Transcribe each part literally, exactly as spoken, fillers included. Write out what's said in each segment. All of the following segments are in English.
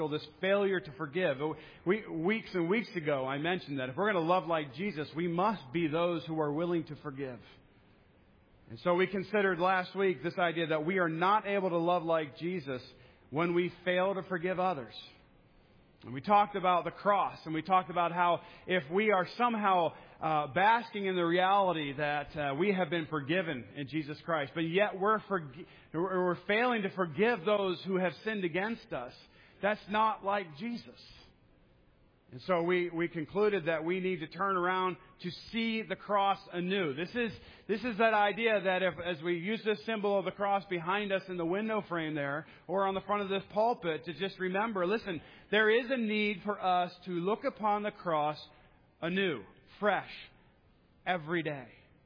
this failure to forgive. We, weeks and weeks ago, I mentioned that if we're going to love like Jesus, we must be those who are willing to forgive. And so we considered last week this idea that we are not able to love like Jesus when we fail to forgive others. And we talked about the cross, and we talked about how if we are somehow uh, basking in the reality that uh, we have been forgiven in Jesus Christ, but yet we're, forg- we're failing to forgive those who have sinned against us, that's not like Jesus. And so we, we concluded that we need to turn around to see the cross anew. This is this is that idea that if, as we use this symbol of the cross behind us in the window frame there, or on the front of this pulpit, to just remember, listen, there is a need for us to look upon the cross anew, fresh, every day.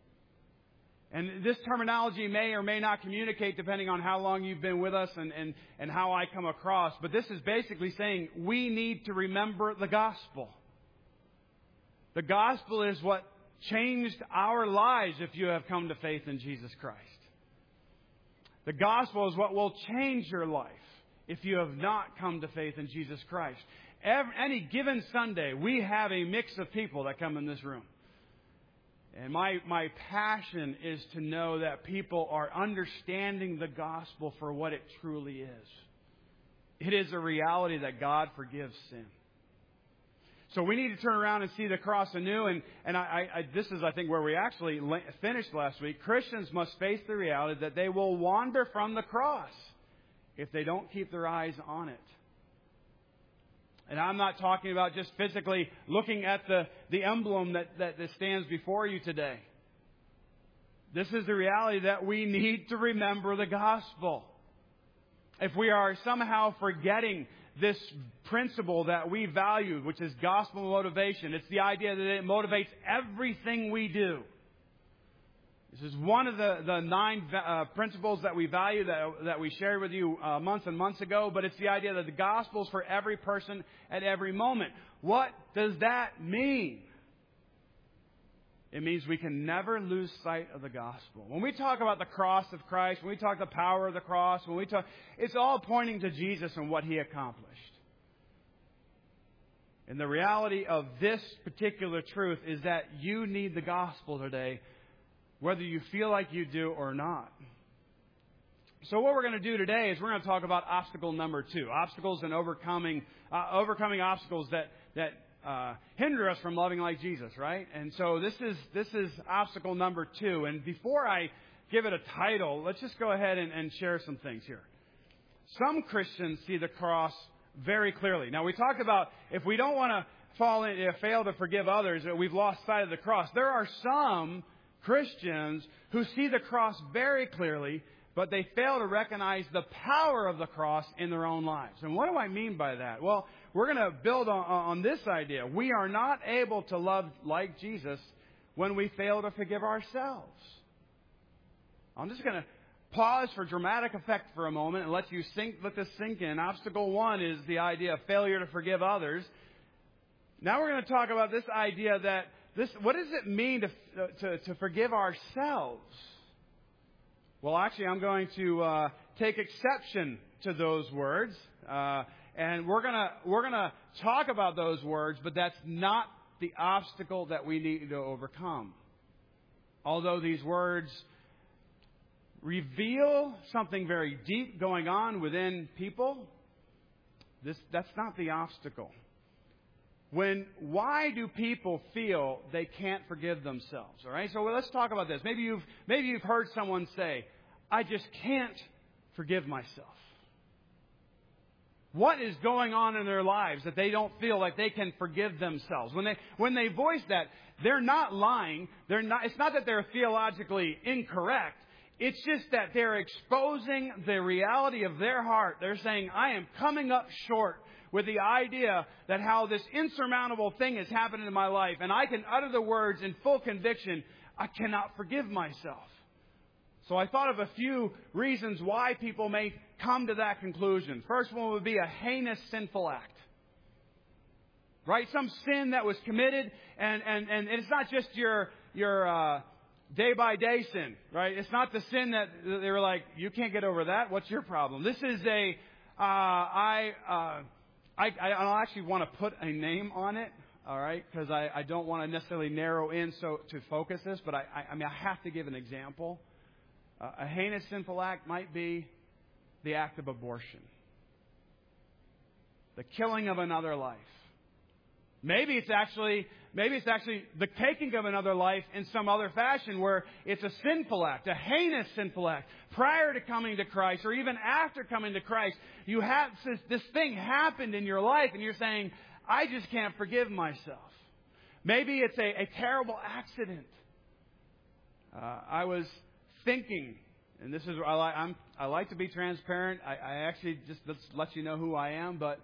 And this terminology may or may not communicate depending on how long you've been with us and, and, and how I come across. But this is basically saying we need to remember the gospel. The gospel is what changed our lives if you have come to faith in Jesus Christ. The gospel is what will change your life if you have not come to faith in Jesus Christ. Every, any given Sunday, we have a mix of people that come in this room. And my, my passion is to know that people are understanding the gospel for what it truly is. It is a reality that God forgives sin. So we need to turn around and see the cross anew. And, and I, I, this is, I think, where we actually finished last week. Christians must face the reality that they will wander from the cross if they don't keep their eyes on it. And I'm not talking about just physically looking at the, the emblem that, that, that stands before you today. This is the reality that we need to remember the gospel. If we are somehow forgetting this principle that we value, which is gospel motivation, it's the idea that it motivates everything we do. This is one of the, the nine uh, principles that we value, that, that we shared with you uh, months and months ago. But it's the idea that the gospel is for every person at every moment. What does that mean? It means we can never lose sight of the gospel. When we talk about the cross of Christ, when we talk the power of the cross, when we talk, it's all pointing to Jesus and what He accomplished. And the reality of this particular truth is that you need the gospel today, whether you feel like you do or not. So what we're going to do today is we're going to talk about obstacle number two. Obstacles and overcoming uh, overcoming obstacles that that uh, hinder us from loving like Jesus, right? And so this is this is obstacle number two. And before I give it a title, let's just go ahead and, and share some things here. Some Christians see the cross very clearly. Now, we talked about if we don't want to fall in, uh, fail to forgive others, we've lost sight of the cross. There are some Christians who see the cross very clearly, but they fail to recognize the power of the cross in their own lives. And what do I mean by that? Well, we're going to build on, on this idea. We are not able to love like Jesus when we fail to forgive ourselves. I'm just going to pause for dramatic effect for a moment and let you sink, let this sink in. Obstacle one is the idea of failure to forgive others. Now we're going to talk about this idea that This, what does it mean to, to, to forgive ourselves? Well, actually, I'm going to uh, take exception to those words, uh, and we're gonna we're gonna talk about those words, but that's not the obstacle that we need to overcome. Although these words reveal something very deep going on within people, this that's not the obstacle. When, why do people feel they can't forgive themselves? All right, so let's talk about this. Maybe you've maybe you've heard someone say, "I just can't forgive myself." What is going on in their lives that they don't feel like they can forgive themselves? When they when they voice that, they're not lying. They're not. It's not that they're theologically incorrect. It's just that they're exposing the reality of their heart. They're saying, "I am coming up short with the idea that how this insurmountable thing has happened in my life, and I can utter the words in full conviction, I cannot forgive myself." So I thought of a few reasons why people may come to that conclusion. First one would be a heinous sinful act. Right? Some sin that was committed, and, and, and it's not just your your uh, day-by-day sin. Right? It's not the sin that they were like, "You can't get over that. What's your problem?" This is a, uh, I... Uh, I, I don't actually want to put a name on it, all right, because I, I don't want to necessarily narrow in so to focus this, but I, I, I mean, I have to give an example. Uh, a heinous sinful act might be the act of abortion, the killing of another life. Maybe it's actually maybe it's actually the taking of another life in some other fashion where it's a sinful act, a heinous sinful act. Prior to coming to Christ or even after coming to Christ, you have this, this thing happened in your life and you're saying, I just can't forgive myself. Maybe it's a, a terrible accident. Uh, I was thinking, and this is I like, I'm, I like to be transparent. I, I actually just let's let you know who I am, but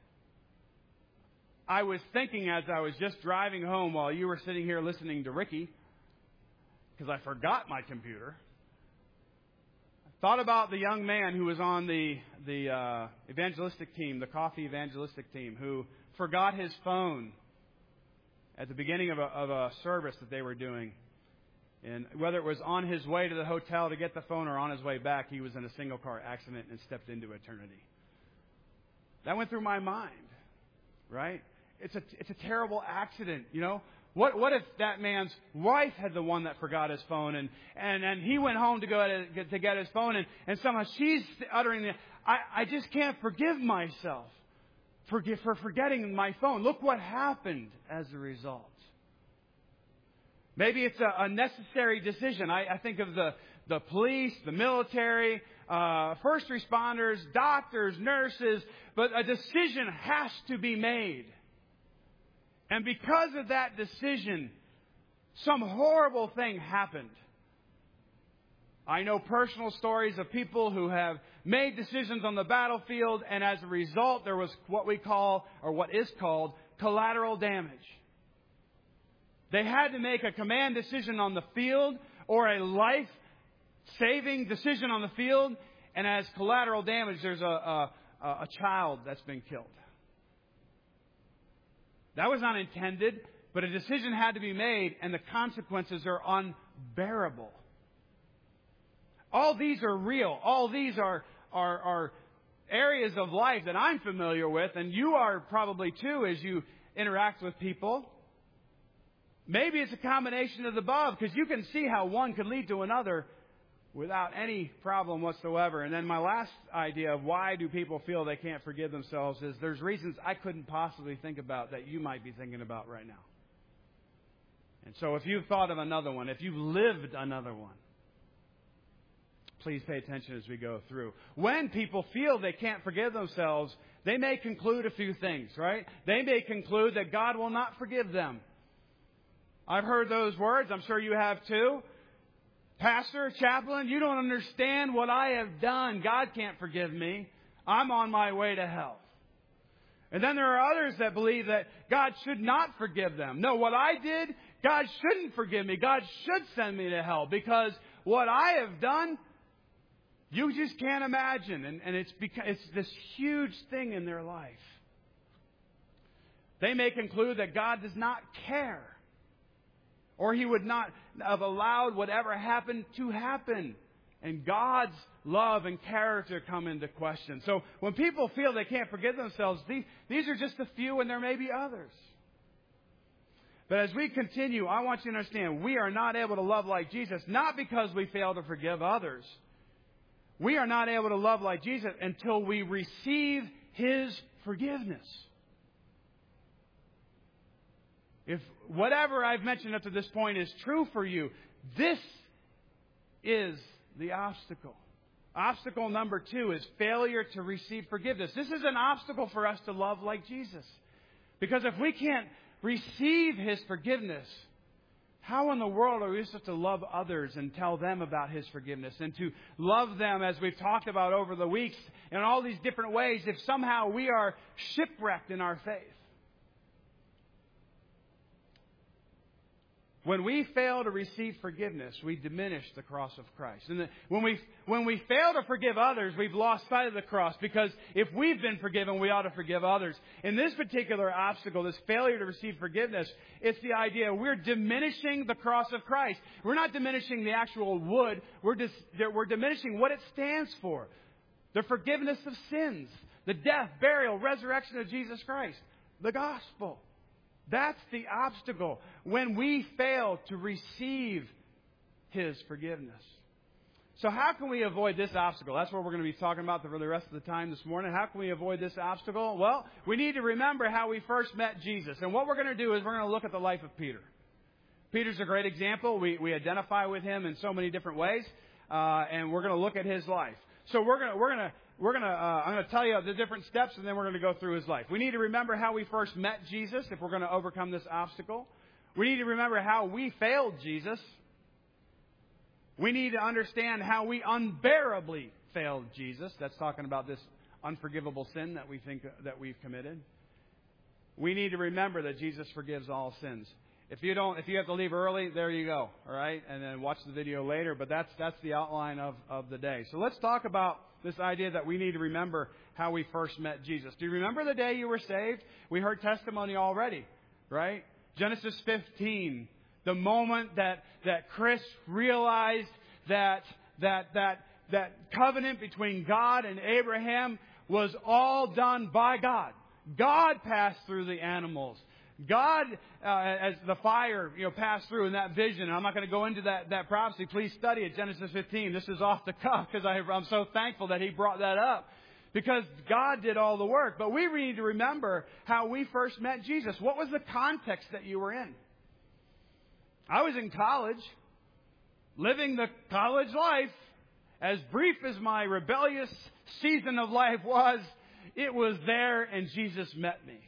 I was thinking as I was just driving home while you were sitting here listening to Ricky, because I forgot my computer. I thought about the young man who was on the the uh, evangelistic team, the coffee evangelistic team, who forgot his phone at the beginning of a, of a service that they were doing. And whether it was on his way to the hotel to get the phone or on his way back, he was in a single car accident and stepped into eternity. That went through my mind, right? It's a it's a terrible accident, you know. What what if that man's wife had the one that forgot his phone and, and, and he went home to go to, to get his phone and, and somehow she's uttering the I, I just can't forgive myself for, for forgetting my phone. Look what happened as a result. Maybe it's a, a necessary decision. I, I think of the, the police, the military, uh, first responders, doctors, nurses, but a decision has to be made. And because of that decision, some horrible thing happened. I know personal stories of people who have made decisions on the battlefield, and as a result, there was what we call, or what is called, collateral damage. They had to make a command decision on the field or a life-saving decision on the field, and as collateral damage, there's a, a, a child that's been killed. That was not intended, but a decision had to be made, and the consequences are unbearable. All these are real. All these are, are, are areas of life that I'm familiar with, and you are probably too as you interact with people. Maybe it's a combination of the above, because you can see how one could lead to another without any problem whatsoever. And then my last idea of why do people feel they can't forgive themselves is there's reasons I couldn't possibly think about that you might be thinking about right now. And so if you've thought of another one, if you've lived another one, please pay attention as we go through. When people feel they can't forgive themselves, they may conclude a few things, right? They may conclude that God will not forgive them. I've heard those words. I'm sure you have too. Pastor, chaplain, you don't understand what I have done. God can't forgive me. I'm on my way to hell. And then there are others that believe that God should not forgive them. No, what I did, God shouldn't forgive me. God should send me to hell because what I have done, you just can't imagine. And, and it's, because, it's this huge thing in their life. They may conclude that God does not care. Or He would not have allowed whatever happened to happen. And God's love and character come into question. So when people feel they can't forgive themselves, these, these are just a few and there may be others. But as we continue, I want you to understand we are not able to love like Jesus, not because we fail to forgive others. We are not able to love like Jesus until we receive His forgiveness. If whatever I've mentioned up to this point is true for you, this is the obstacle. Obstacle number two is failure to receive forgiveness. This is an obstacle for us to love like Jesus. Because if we can't receive His forgiveness, how in the world are we supposed to love others and tell them about His forgiveness and to love them, as we've talked about over the weeks, in all these different ways, if somehow we are shipwrecked in our faith? When we fail to receive forgiveness, we diminish the cross of Christ. And the, when we when we fail to forgive others, we've lost sight of the cross, because if we've been forgiven, we ought to forgive others. In this particular obstacle, this failure to receive forgiveness, it's the idea we're diminishing the cross of Christ. We're not diminishing the actual wood. We're, dis, we're diminishing what it stands for. The forgiveness of sins. The death, burial, resurrection of Jesus Christ. The gospel. That's the obstacle when we fail to receive His forgiveness. So how can we avoid this obstacle? That's what we're going to be talking about for the rest of the time this morning. How can we avoid this obstacle? Well, we need to remember how we first met Jesus. And what we're going to do is we're going to look at the life of Peter. Peter's a great example. We, we identify with him in so many different ways. Uh, and we're going to look at his life. So we're going to, we're going to, we're going to, uh, I'm going to tell you the different steps, and then we're going to go through his life. We need to remember how we first met Jesus if we're going to overcome this obstacle. We need to remember how we failed Jesus. We need to understand how we unbearably failed Jesus. That's talking about this unforgivable sin that we think that we've committed. We need to remember that Jesus forgives all sins. If you don't, if you have to leave early, there you go. All right, and then watch the video later. But that's that's the outline of of the day. So let's talk about this idea that we need to remember how we first met Jesus. Do you remember the day you were saved? We heard testimony already, right? Genesis fifteen. The moment that, that Chris realized that, that, that, that covenant between God and Abraham was all done by God. God passed through the animals. God, uh, as the fire, you know, passed through in that vision. And I'm not going to go into that, that prophecy. Please study it, Genesis fifteen. This is off the cuff because I'm so thankful that he brought that up. Because God did all the work. But we need to remember how we first met Jesus. What was the context that you were in? I was in college, living the college life. As brief as my rebellious season of life was, it was there and Jesus met me.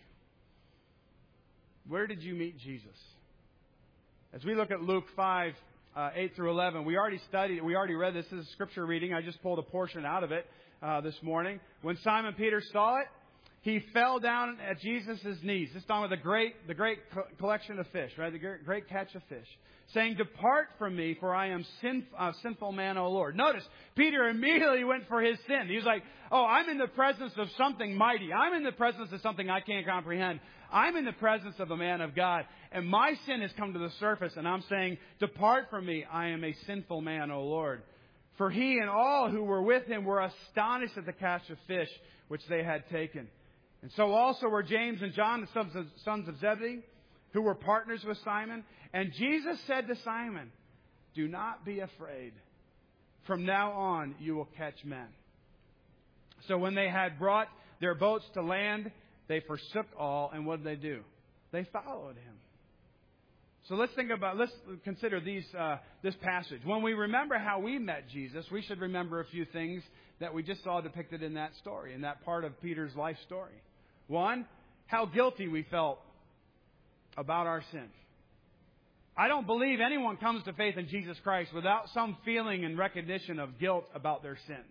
Where did you meet Jesus? As we look at Luke five, uh, eight through eleven, we already studied, we already read this. This is a scripture reading. I just pulled a portion out of it uh, this morning. When Simon Peter saw it, he fell down at Jesus' knees. This time with the great, the great collection of fish, right? The great, great catch of fish. Saying, "Depart from me, for I am sin, uh, sinful man, O Lord." Notice, Peter immediately went for his sin. He was like, oh, I'm in the presence of something mighty. I'm in the presence of something I can't comprehend. I'm in the presence of a man of God. And my sin has come to the surface. And I'm saying, "Depart from me, I am a sinful man, O Lord." For he and all who were with him were astonished at the catch of fish which they had taken. And so also were James and John, the sons of, sons of Zebedee, who were partners with Simon. And Jesus said to Simon, "Do not be afraid. From now on you will catch men." So when they had brought their boats to land, they forsook all. And what did they do? They followed him. So let's think about, let's consider these, uh, this passage. When we remember how we met Jesus, we should remember a few things that we just saw depicted in that story, in that part of Peter's life story. One, how guilty we felt about our sin. I don't believe anyone comes to faith in Jesus Christ without some feeling and recognition of guilt about their sin.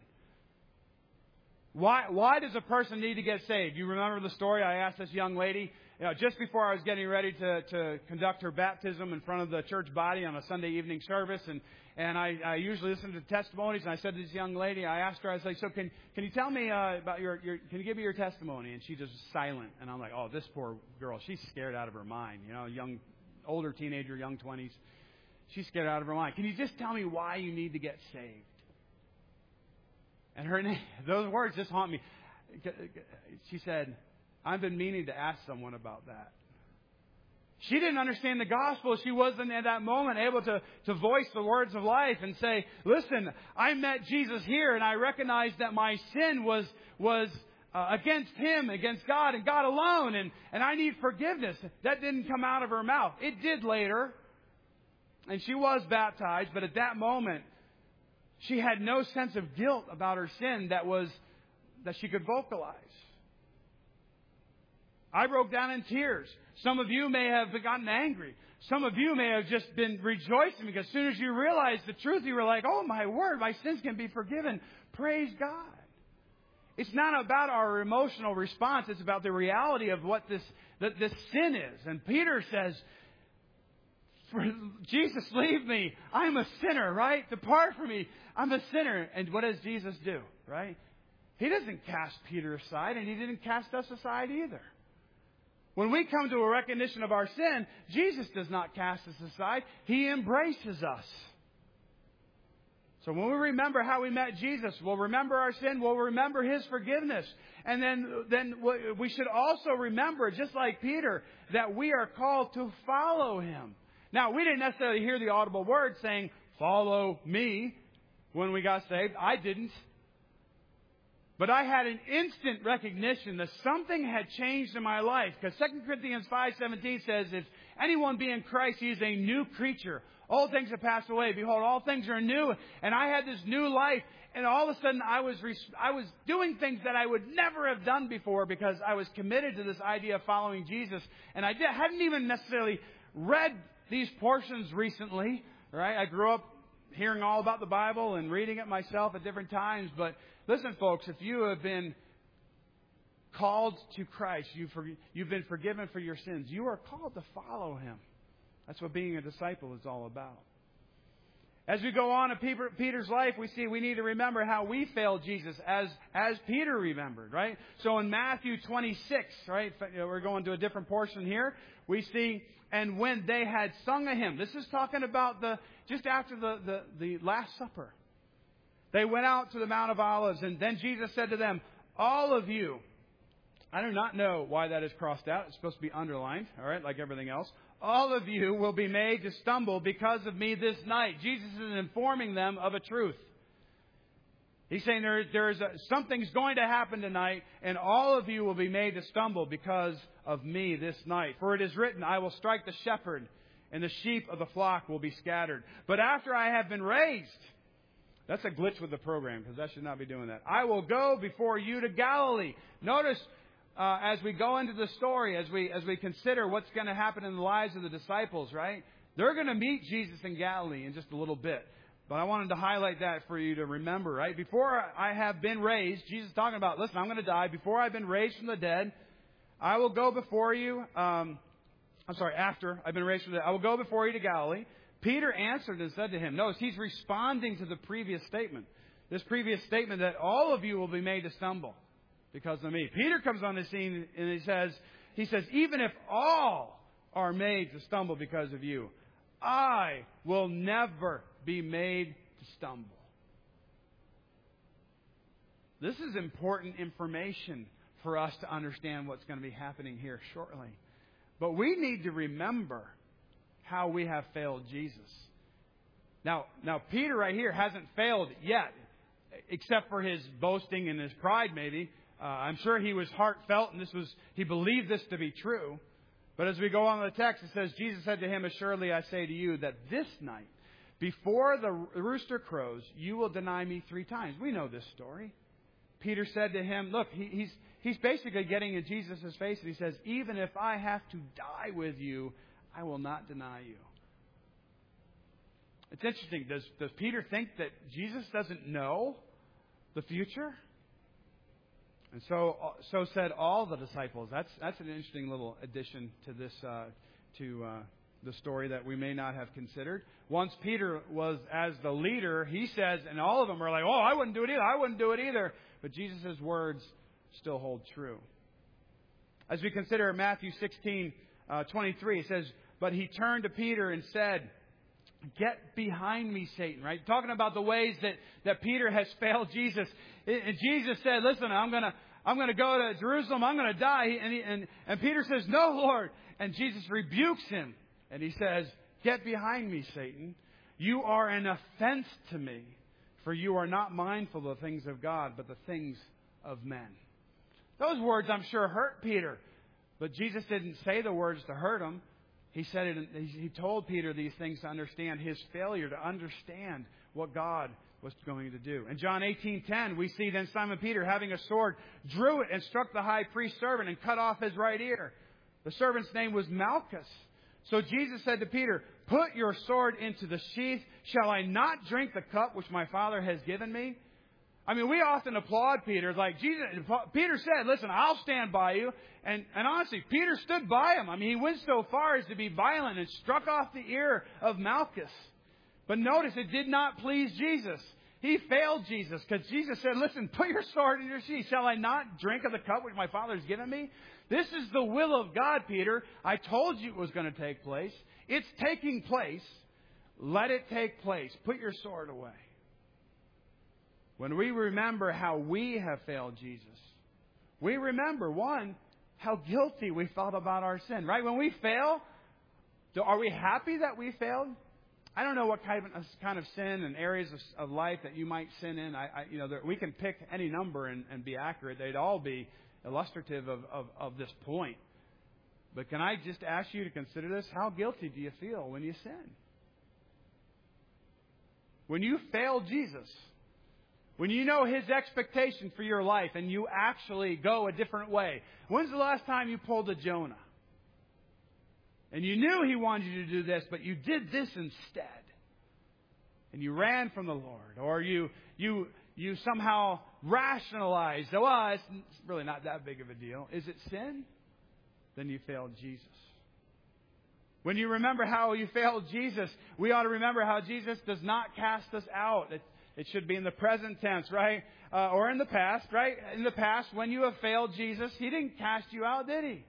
Why, why does a person need to get saved? You remember the story? I asked this young lady, you know, just before I was getting ready to, to conduct her baptism in front of the church body on a Sunday evening service, and, and I, I usually listen to testimonies, and I said to this young lady, I asked her, I was like, so can, can you tell me uh, about your, your, can you give me your testimony? And she just was silent. And I'm like, oh, this poor girl, she's scared out of her mind. You know, young, older teenager, young twenties. She's scared out of her mind. Can you just tell me why you need to get saved? And her name, those words just haunt me. She said, "I've been meaning to ask someone about that." She didn't understand the gospel. She wasn't at that moment able to, to voice the words of life and say, listen, I met Jesus here and I recognized that my sin was, was uh, against Him, against God and God alone. And, and I need forgiveness. That didn't come out of her mouth. It did later. And she was baptized. But at that moment, she had no sense of guilt about her sin that was, that she could vocalize. I broke down in tears. Some of you may have gotten angry. Some of you may have just been rejoicing because as soon as you realized the truth, you were like, oh my word, my sins can be forgiven. Praise God. It's not about our emotional response. It's about the reality of what this, that this sin is. And Peter says, For Jesus, leave me. I'm a sinner, right? Depart from me. I'm a sinner. And what does Jesus do, right? He doesn't cast Peter aside, and He didn't cast us aside either. When we come to a recognition of our sin, Jesus does not cast us aside. He embraces us. So when we remember how we met Jesus, we'll remember our sin, we'll remember His forgiveness. And then, then we should also remember, just like Peter, that we are called to follow Him. Now, we didn't necessarily hear the audible word saying, follow me, when we got saved. I didn't. But I had an instant recognition that something had changed in my life. Because Second Corinthians five seventeen says, if anyone be in Christ, he is a new creature. All things have passed away. Behold, all things are new. And I had this new life. And all of a sudden, I was I was doing things that I would never have done before because I was committed to this idea of following Jesus. And I did, hadn't even necessarily read these portions recently. Right? I grew up hearing all about the Bible and reading it myself at different times. But listen, folks, if you have been called to Christ, you've, you've been forgiven for your sins, you are called to follow Him. That's what being a disciple is all about. As we go on in Peter's life, we see we need to remember how we failed Jesus as, as Peter remembered, right? So in Matthew twenty-six, right, we're going to a different portion here. We see, and when they had sung a hymn, this is talking about the just after the, the, the Last Supper. They went out to the Mount of Olives, and then Jesus said to them, all of you, I do not know why that is crossed out. It's supposed to be underlined, all right, like everything else. All of you will be made to stumble because of me this night. Jesus is informing them of a truth. He's saying there, there is a, something's going to happen tonight, and all of you will be made to stumble because of me this night. For it is written, I will strike the shepherd, and the sheep of the flock will be scattered. But after I have been raised, that's a glitch with the program, because I should not be doing that. I will go before you to Galilee. Notice, uh, as we go into the story, as we as we consider what's going to happen in the lives of the disciples, right? They're going to meet Jesus in Galilee in just a little bit. But I wanted to highlight that for you to remember, right? Before I have been raised, Jesus is talking about, listen, I'm going to die. Before I've been raised from the dead, I will go before you. Um, I'm sorry, after I've been raised from the dead, I will go before you to Galilee. Peter answered and said to him, notice he's responding to the previous statement. This previous statement that all of you will be made to stumble because of me. Peter comes on the scene and he says, he says, even if all are made to stumble because of you, I will never be made to stumble. This is important information for us to understand what's going to be happening here shortly. But we need to remember how we have failed Jesus. Now, now Peter right here hasn't failed yet, except for his boasting and his pride maybe. Uh, I'm sure he was heartfelt and this was he believed this to be true. But as we go on in the text, it says, Jesus said to him, assuredly I say to you that this night, before the rooster crows, you will deny me three times. We know this story. Peter said to him, look, he, he's, he's basically getting in Jesus' face and he says, even if I have to die with you, I will not deny you. It's interesting. Does, does Peter think that Jesus doesn't know the future? And so, so said all the disciples. That's that's an interesting little addition to this uh, to uh, the story that we may not have considered. Once Peter was as the leader, he says, and all of them are like, "Oh, I wouldn't do it either. I wouldn't do it either." But Jesus' words still hold true. As we consider Matthew sixteen uh, twenty-three, it says, "But he turned to Peter and said, 'Get behind me, Satan,'" right? Talking about the ways that, that Peter has failed Jesus. And Jesus said, listen, I'm going to I'm going to go to Jerusalem. I'm going to die. And, he, and, and Peter says, no, Lord. And Jesus rebukes him. And he says, "Get behind me, Satan. You are an offense to me, for you are not mindful of the things of God, but the things of men." Those words, I'm sure, hurt Peter. But Jesus didn't say the words to hurt him. He said it. He told Peter these things to understand his failure to understand what God was going to do. In John eighteen ten, we see then Simon Peter, having a sword, drew it and struck the high priest's servant and cut off his right ear. The servant's name was Malchus. So Jesus said to Peter, "Put your sword into the sheath. Shall I not drink the cup which my Father has given me?" I mean, we often applaud Peter. Like Jesus, Peter said, "Listen, I'll stand by you." And, and honestly, Peter stood by him. I mean, he went so far as to be violent and struck off the ear of Malchus. But notice, it did not please Jesus. He failed Jesus because Jesus said, "Listen, put your sword in your sheath. Shall I not drink of the cup which my Father has given me?" This is the will of God, Peter. I told you it was going to take place. It's taking place. Let it take place. Put your sword away. when we remember how we have failed Jesus, we remember, one, how guilty we felt about our sin, right? When we fail, are we happy that we failed? I don't know what kind of, kind of sin and areas of, of life that you might sin in. I, I, you know, there, we can pick any number and, and be accurate. They'd all be illustrative of, of, of this point. But can I just ask you to consider this? How guilty do you feel when you sin? When you fail Jesus, when you know His expectation for your life and you actually go a different way. When's the last time you pulled a Jonah? And you knew He wanted you to do this, but you did this instead. And you ran from the Lord. Or you you you somehow rationalized, oh, well, it's really not that big of a deal. Is it sin? Then you failed Jesus. When you remember how you failed Jesus, we ought to remember how Jesus does not cast us out. It, it should be in the present tense, right? Uh, or in the past, right? In the past, when you have failed Jesus, He didn't cast you out, did He?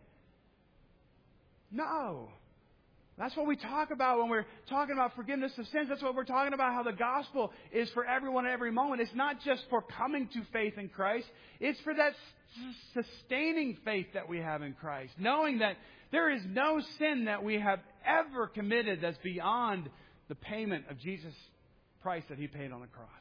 No. That's what we talk about when we're talking about forgiveness of sins. That's what we're talking about, how the gospel is for everyone at every moment. It's not just for coming to faith in Christ. It's for that sustaining faith that we have in Christ. Knowing that there is no sin that we have ever committed that's beyond the payment of Jesus' price that He paid on the cross.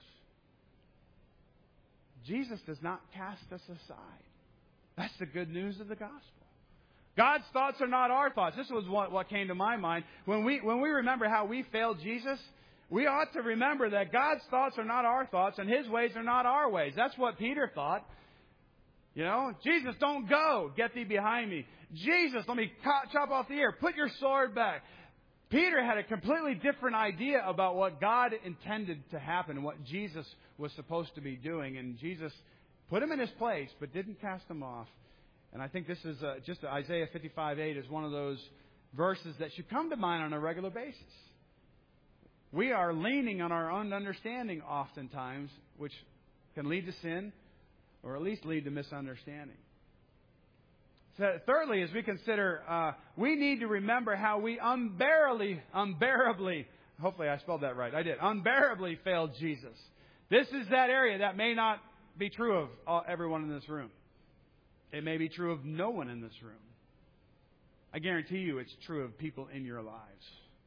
Jesus does not cast us aside. That's the good news of the gospel. God's thoughts are not our thoughts. This was what, what came to my mind. When we, when we remember how we failed Jesus, we ought to remember that God's thoughts are not our thoughts and His ways are not our ways. That's what Peter thought. You know, Jesus, don't go. Get thee behind me. Jesus, let me chop off the ear. Put your sword back. Peter had a completely different idea about what God intended to happen and what Jesus was supposed to be doing. And Jesus put him in his place, but didn't cast him off. And I think this is uh, just Isaiah fifty-five eight is one of those verses that should come to mind on a regular basis. We are leaning on our own understanding oftentimes, which can lead to sin or at least lead to misunderstanding. So thirdly, as we consider, uh, we need to remember how we unbearably, unbearably, hopefully I spelled that right. I did. Unbearably failed Jesus. This is that area that may not be true of all, everyone in this room. It may be true of no one in this room. I guarantee you it's true of people in your lives.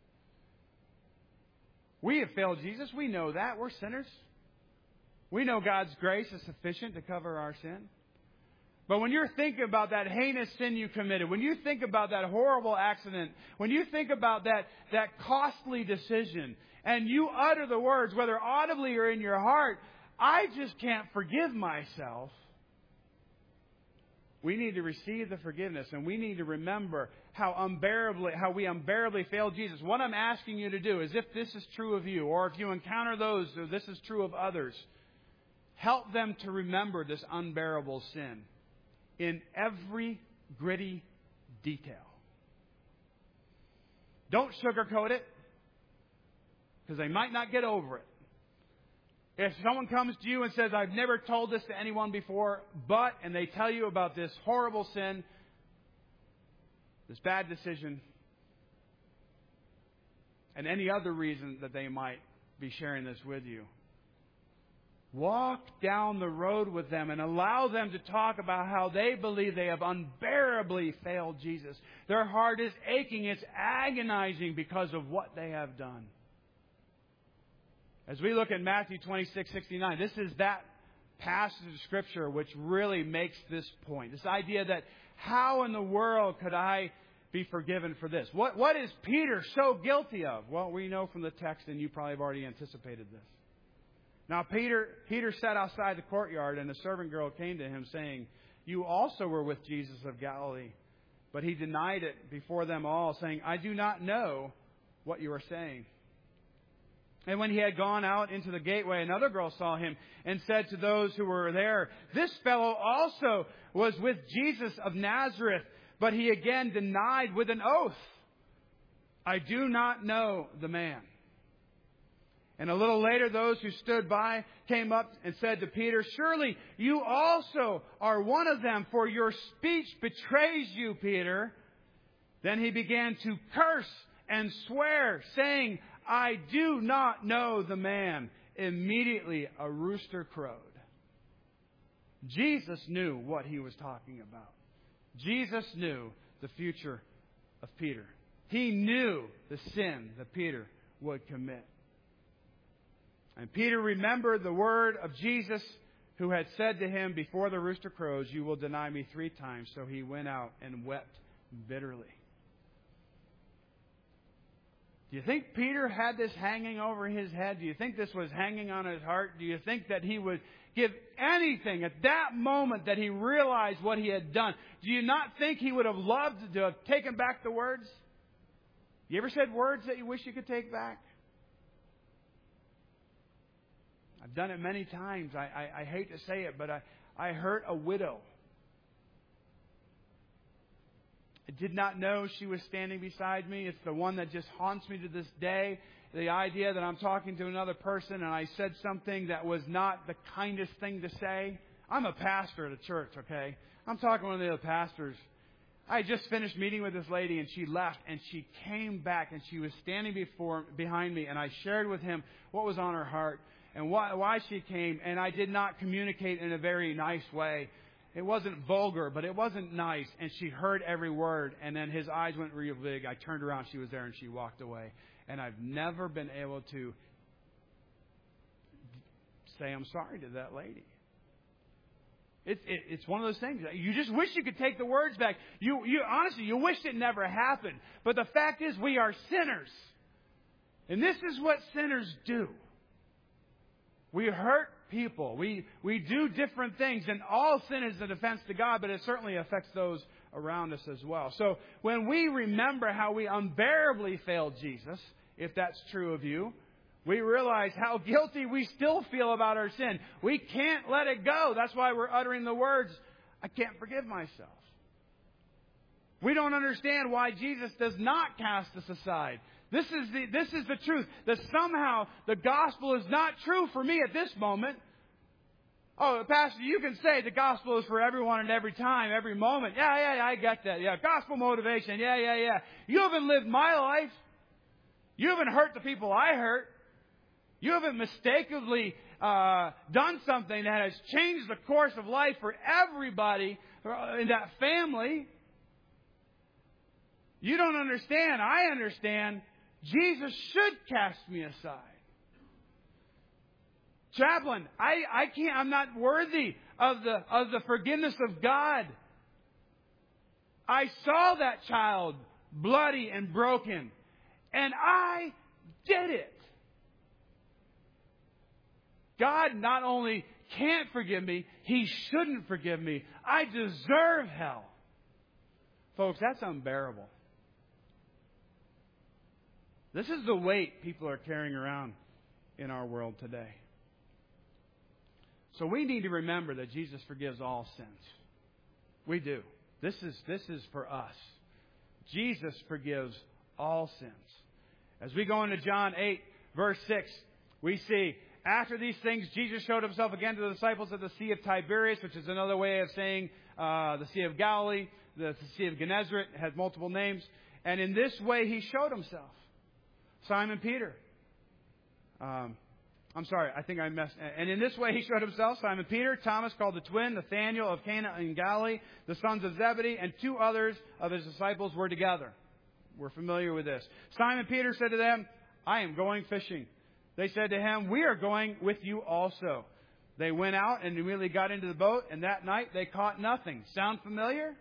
We have failed Jesus. We know that. We're sinners. We know God's grace is sufficient to cover our sin. But when you're thinking about that heinous sin you committed, when you think about that horrible accident, when you think about that, that costly decision, and you utter the words, whether audibly or in your heart, I just can't forgive myself. We need to receive the forgiveness, and we need to remember how unbearably, how we unbearably failed Jesus. What I'm asking you to do is, if this is true of you, or if you encounter those, or this is true of others, help them to remember this unbearable sin in every gritty detail. Don't sugarcoat it, because they might not get over it. If someone comes to you and says, I've never told this to anyone before, but, and they tell you about this horrible sin, this bad decision, and any other reason that they might be sharing this with you, walk down the road with them and allow them to talk about how they believe they have unbearably failed Jesus. Their heart is aching. It's agonizing because of what they have done. As we look at Matthew twenty-six sixty-nine, this is that passage of Scripture which really makes this point. This idea that how in the world could I be forgiven for this? What, what is Peter so guilty of? Well, we know from the text, and you probably have already anticipated this. Now, Peter, Peter sat outside the courtyard, and a servant girl came to him saying, you also were with Jesus of Galilee. But he denied it before them all, saying, I do not know what you are saying. And when he had gone out into the gateway, another girl saw him and said to those who were there, this fellow also was with Jesus of Nazareth. But he again denied with an oath, I do not know the man. And a little later, those who stood by came up and said to Peter, surely you also are one of them, for your speech betrays you, Peter. Then he began to curse and swear, saying, I do not know the man. immediately a rooster crowed. Jesus knew what he was talking about. Jesus knew the future of Peter. He knew the sin that Peter would commit. And Peter remembered the word of Jesus, who had said to him, before the rooster crows, you will deny me three times. So he went out and wept bitterly. Do you think Peter had this hanging over his head? Do you think this was hanging on his heart? Do you think that he would give anything at that moment that he realized what he had done? Do you not think he would have loved to have taken back the words? You ever said words that you wish you could take back? I've done it many times. I, I, I hate to say it, but I, I hurt a widow. I did not know she was standing beside me. It's the one that just haunts me to this day. The idea that I'm talking to another person and I said something that was not the kindest thing to say. I'm a pastor at a church, okay? I'm talking to one of the other pastors. I just finished meeting with this lady and she left and she came back and she was standing before behind me and I shared with him what was on her heart and why, why she came, and I did not communicate in a very nice way. It wasn't vulgar, but it wasn't nice. And she heard every word. And then his eyes went real big. I turned around. She was there and she walked away. And I've never been able to say I'm sorry to that lady. It's it, it's one of those things. You just wish you could take the words back. You you honestly, you wish it never happened. But the fact is, we are sinners. And this is what sinners do. We hurt people. We we do different things, and all sin is an offense to God, but it certainly affects those around us as well. So when we remember how we unbearably failed Jesus, if that's true of you, we realize how guilty we still feel about our sin. We can't let it go. That's why we're uttering the words, I can't forgive myself. We don't understand why Jesus does not cast us aside. This is the this is the truth. That somehow the gospel is not true for me at this moment. Oh, Pastor, you can say the gospel is for everyone and every time, every moment. Yeah, yeah, yeah, I get that. Yeah, gospel motivation. Yeah, yeah, yeah. You haven't lived my life. You haven't hurt the people I hurt. You haven't mistakenly uh, done something that has changed the course of life for everybody in that family. You don't understand. I understand. Jesus should cast me aside. Chaplain, I, I can't, I'm not worthy of the, of the forgiveness of God. I saw that child bloody and broken, and I did it. God not only can't forgive me, He shouldn't forgive me. I deserve hell. Folks, that's unbearable. This is the weight people are carrying around in our world today. So we need to remember that Jesus forgives all sins. We do. This is, this is for us. Jesus forgives all sins. As we go into John eight, verse six, we see, after these things, Jesus showed Himself again to the disciples at the Sea of Tiberias, which is another way of saying uh, the Sea of Galilee. The Sea of Gennesaret has multiple names. And in this way, He showed Himself. Simon Peter. Um, I'm sorry, I think I messed. And in this way he showed himself, Simon Peter, Thomas called the twin, Nathanael of Cana in Galilee, the sons of Zebedee, and two others of his disciples were together. We're familiar with this. Simon Peter said to them, I am going fishing. They said to him, we are going with you also. They went out and immediately got into the boat, and that night they caught nothing. Sound familiar?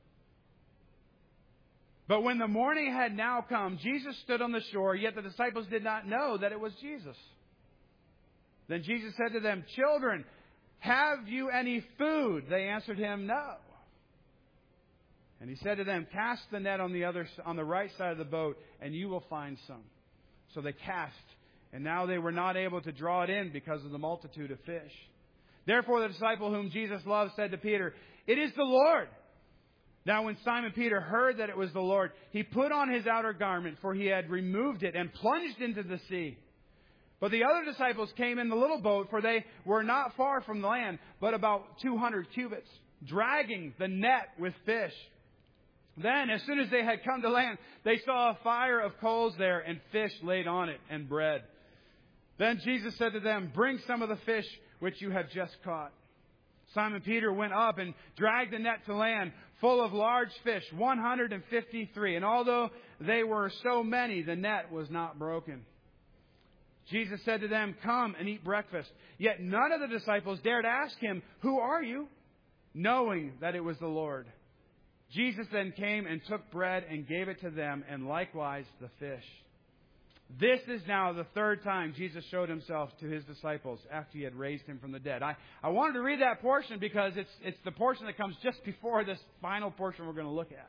But when the morning had now come, Jesus stood on the shore, yet the disciples did not know that it was Jesus. Then Jesus said to them, children, have you any food? They answered Him, no. And He said to them, cast the net on the other, on the right side of the boat, and you will find some. So they cast, and now they were not able to draw it in because of the multitude of fish. Therefore the disciple whom Jesus loved said to Peter, it is the Lord. Now when Simon Peter heard that it was the Lord, he put on his outer garment, for he had removed it, and plunged into the sea. But the other disciples came in the little boat, for they were not far from the land, but about two hundred cubits, dragging the net with fish. Then, as soon as they had come to land, they saw a fire of coals there, and fish laid on it, and bread. Then Jesus said to them, "Bring some of the fish which you have just caught." Simon Peter went up and dragged the net to land, full of large fish, one hundred fifty-three. And although they were so many, the net was not broken. Jesus said to them, "Come and eat breakfast." Yet none of the disciples dared ask him, "Who are you?" knowing that it was the Lord. Jesus then came and took bread and gave it to them, and likewise the fish. This is now the third time Jesus showed himself to his disciples after he had raised him from the dead. I, I wanted to read that portion because it's, it's the portion that comes just before this final portion we're going to look at.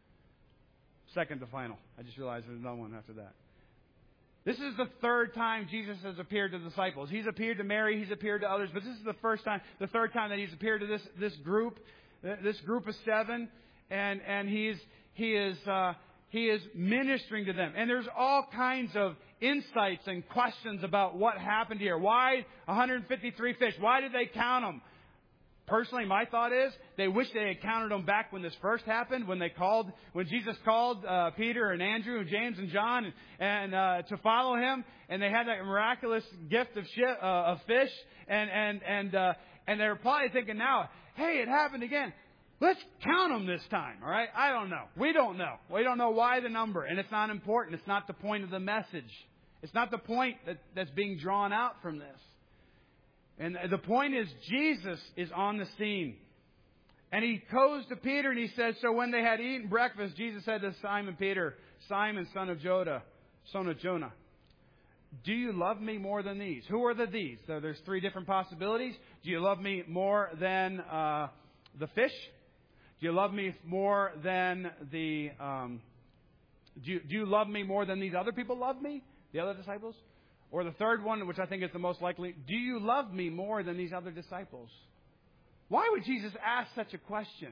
Second to final. I just realized there's another one after that. This is the third time Jesus has appeared to the disciples. He's appeared to Mary, he's appeared to others, but this is the first time, the third time that he's appeared to this, this group, this group of seven, and, and he's, he is, uh, He is ministering to them. And there's all kinds of insights and questions about what happened here. Why one hundred fifty-three fish? Why did they count them? Personally, my thought is they wish they had counted them back when this first happened, when they called, when Jesus called uh, Peter and Andrew and James and John and, and uh, to follow him, and they had that miraculous gift of ship, uh, of fish, and and and uh, and they're probably thinking now, hey, it happened again. Let's count them this time, all right? I don't know. We don't know. We don't know why the number, and it's not important. It's not the point of the message. It's not the point that, that's being drawn out from this. And the point is Jesus is on the scene. And he goes to Peter and he says, so when they had eaten breakfast, Jesus said to Simon Peter, Simon, son of Jonah, son of Jonah, do you love me more than these? Who are the these? So there's three different possibilities. Do you love me more than uh, the fish? Do you love me more than the... Um, do, you, do you love me more than these other people love me? The other disciples? Or the third one, which I think is the most likely, do you love me more than these other disciples? Why would Jesus ask such a question?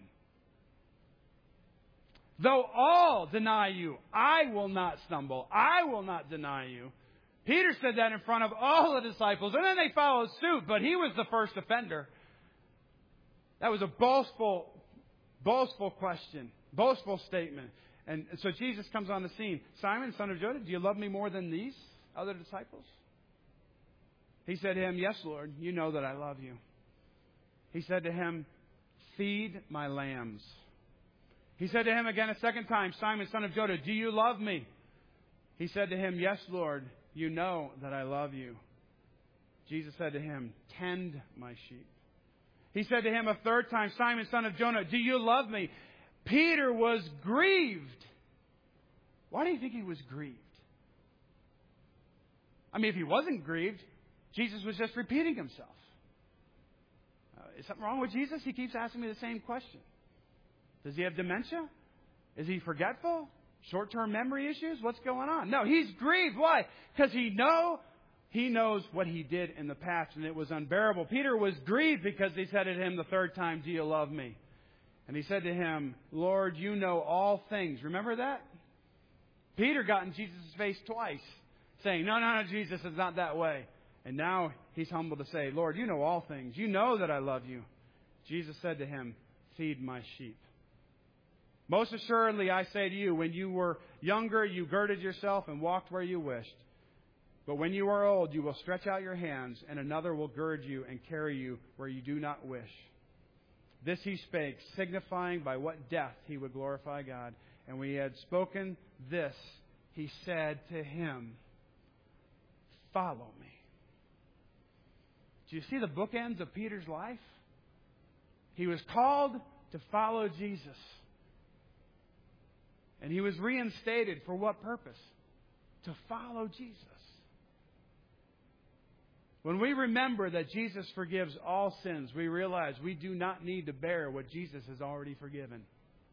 Though all deny you, I will not stumble. I will not deny you. Peter said that in front of all the disciples, and then they followed suit, but he was the first offender. That was a boastful, boastful question, boastful statement. And so Jesus comes on the scene. Simon, son of Jonah, do you love me more than these other disciples? He said to him, yes, Lord, you know that I love you. He said to him, feed my lambs. He said to him again a second time, Simon, son of Jonah, do you love me? He said to him, yes, Lord, you know that I love you. Jesus said to him, tend my sheep. He said to him a third time, Simon, son of Jonah, do you love me? Peter was grieved. Why do you think he was grieved? I mean, if he wasn't grieved, Jesus was just repeating himself. Uh, is something wrong with Jesus? He keeps asking me the same question. Does he have dementia? Is he forgetful? Short-term memory issues? What's going on? No, he's grieved. Why? Because he know he knows what he did in the past, and it was unbearable. Peter was grieved because he said to him the third time, do you love me? And he said to him, Lord, you know all things. Remember that? Peter got in Jesus' face twice, saying, no, no, no, Jesus, it's not that way. And now he's humble to say, Lord, you know all things. You know that I love you. Jesus said to him, feed my sheep. Most assuredly, I say to you, when you were younger, you girded yourself and walked where you wished. But when you are old, you will stretch out your hands, and another will gird you and carry you where you do not wish. This he spake, signifying by what death he would glorify God. And when he had spoken this, he said to him, follow me. Do you see the bookends of Peter's life? He was called to follow Jesus. And he was reinstated for what purpose? To follow Jesus. When we remember that Jesus forgives all sins, we realize we do not need to bear what Jesus has already forgiven.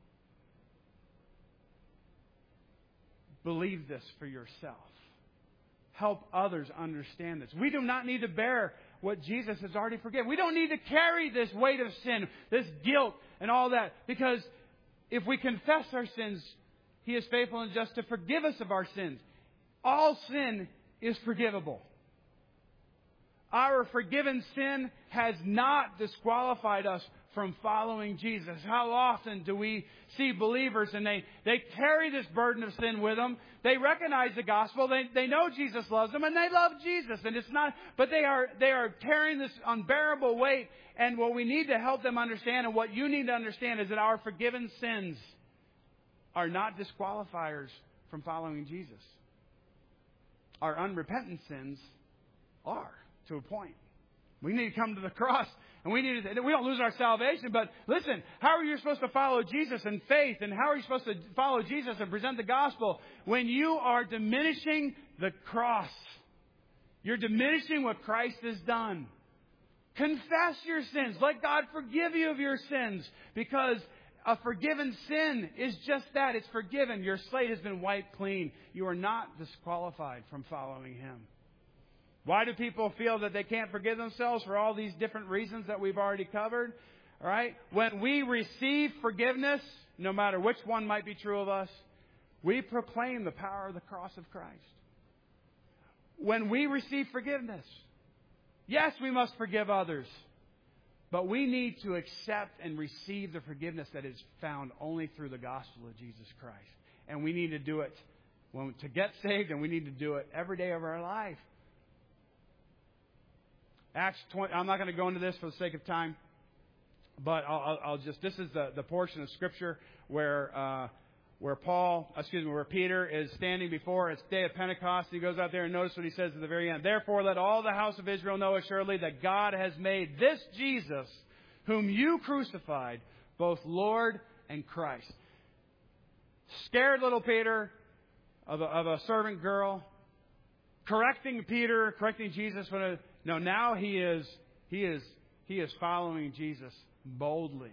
Believe this for yourself. Help others understand this. We do not need to bear what Jesus has already forgiven. We don't need to carry this weight of sin, this guilt and all that. Because if we confess our sins, He is faithful and just to forgive us of our sins. All sin is forgivable. Our forgiven sin has not disqualified us from following Jesus? How often do we see believers and they, they carry this burden of sin with them? They recognize the gospel. They, they know Jesus loves them and they love Jesus. And it's not, but they are, they are carrying this unbearable weight. And what we need to help them understand, and what you need to understand, is that our forgiven sins are not disqualifiers from following Jesus. Our unrepentant sins are, to a point. We need to come to the cross, and we need to, we don't lose our salvation. But listen, how are you supposed to follow Jesus in faith? And how are you supposed to follow Jesus and present the gospel when you are diminishing the cross? You're diminishing what Christ has done. Confess your sins. Let God forgive you of your sins, because a forgiven sin is just that. It's forgiven. Your slate has been wiped clean. You are not disqualified from following Him. Why do people feel that they can't forgive themselves? For all these different reasons that we've already covered. All right? When we receive forgiveness, no matter which one might be true of us, we proclaim the power of the cross of Christ. When we receive forgiveness, yes, we must forgive others. But we need to accept and receive the forgiveness that is found only through the gospel of Jesus Christ. And we need to do it when, to get saved, and we need to do it every day of our life. Acts twenty, I'm not going to go into this for the sake of time, but I'll, I'll just, this is the, the portion of Scripture where uh, where Paul, excuse me, where Peter is standing before, it's day of Pentecost. He goes out there and notice what he says at the very end. Therefore, let all the house of Israel know assuredly that God has made this Jesus, whom you crucified, both Lord and Christ. Scared little Peter of a, of a servant girl, correcting Peter, correcting Jesus. When a, no, now he is he is he is following Jesus boldly,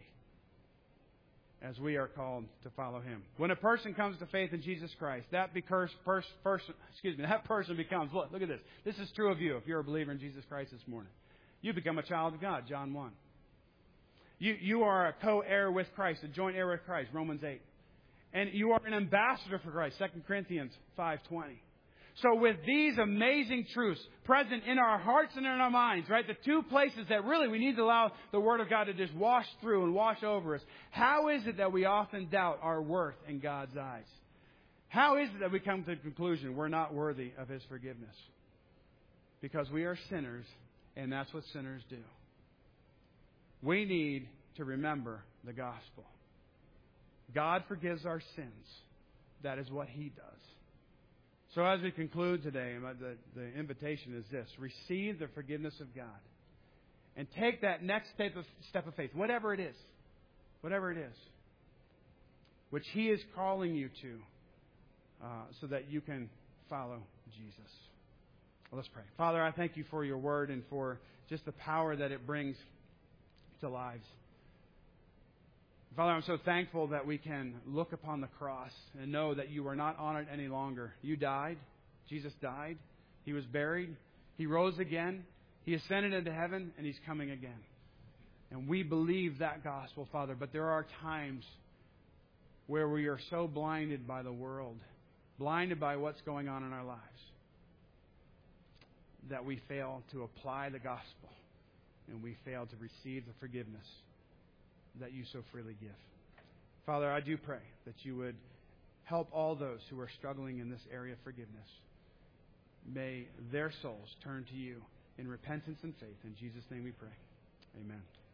as we are called to follow Him. When a person comes to faith in Jesus Christ, that because pers- person, excuse me, that person becomes, look, look at this. This is true of you if you're a believer in Jesus Christ this morning. You become a child of God, John one. You, you are a co-heir with Christ, a joint heir with Christ, Romans eight. And you are an ambassador for Christ, Second Corinthians five twenty. So with these amazing truths present in our hearts and in our minds, right, the two places that really we need to allow the Word of God to just wash through and wash over us, how is it that we often doubt our worth in God's eyes? How is it that we come to the conclusion we're not worthy of His forgiveness? Because we are sinners, and that's what sinners do. We need to remember the gospel. God forgives our sins. That is what He does. So as we conclude today, the, the invitation is this. Receive the forgiveness of God. And take that next step of, step of faith, whatever it is. Whatever it is. Which He is calling you to. Uh, so that you can follow Jesus. Well, let's pray. Father, I thank You for Your Word and for just the power that it brings to lives. Father, I'm so thankful that we can look upon the cross and know that You are not on it any longer. You died. Jesus died. He was buried. He rose again. He ascended into heaven, and He's coming again. And we believe that gospel, Father. But there are times where we are so blinded by the world, blinded by what's going on in our lives, that we fail to apply the gospel, and we fail to receive the forgiveness that You so freely give. Father, I do pray that You would help all those who are struggling in this area of forgiveness. May their souls turn to You in repentance and faith. In Jesus' name we pray. Amen.